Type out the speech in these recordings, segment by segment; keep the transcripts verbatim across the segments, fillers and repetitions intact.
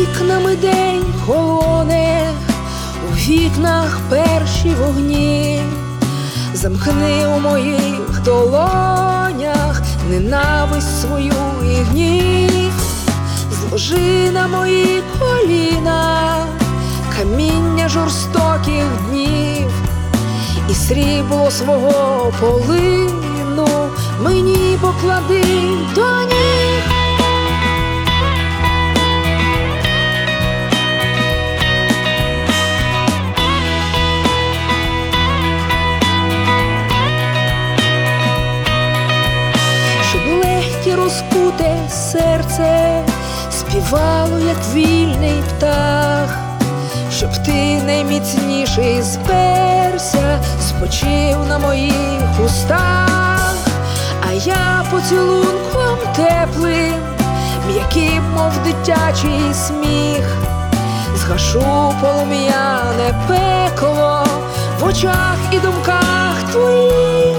вікнами день холоне, у вікнах перші вогні. Замкни у моїх долонях ненависть свою і гнів. Зложи на мої коліна каміння жорстоких днів, і срібло свого полину мені поклади до ніг. Щоб легке розкуте серце співало, як вільний птах, щоб ти найміцніший сперся, спочив на моїх устах, а я поцілунком теплим, м'яким, мов дитячий сміх, згашу полум'яне пекло в очах і думках твоїх.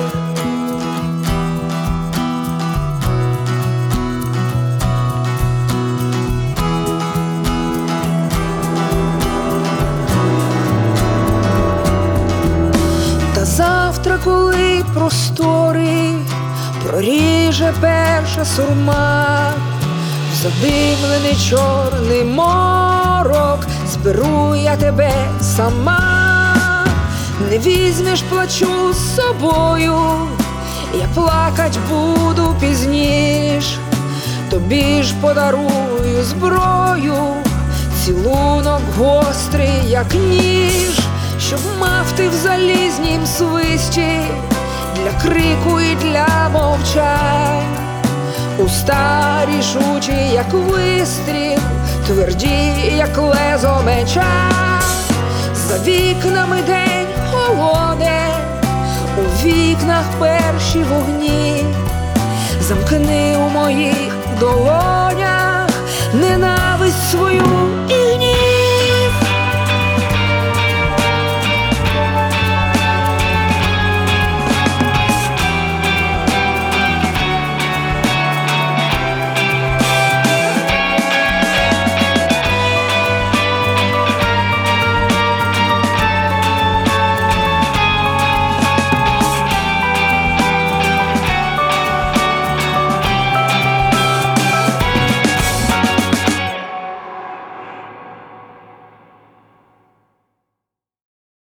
Завтра, коли простори проріже перша сурма, в задимлений чорний морок зберу я тебе сама. Не візьмеш, плачу з собою, я плакать буду пізніш. Тобі ж подарую зброю, цілунок гострий, як ніж, щоб мав ти в залізнім свисті для крику і для мовчань. Уста рішучі, як вистріл, тверді, як лезо меча. За вікнами день холоне, у вікнах перші вогні. Замкни у моїх долонях ненависть свою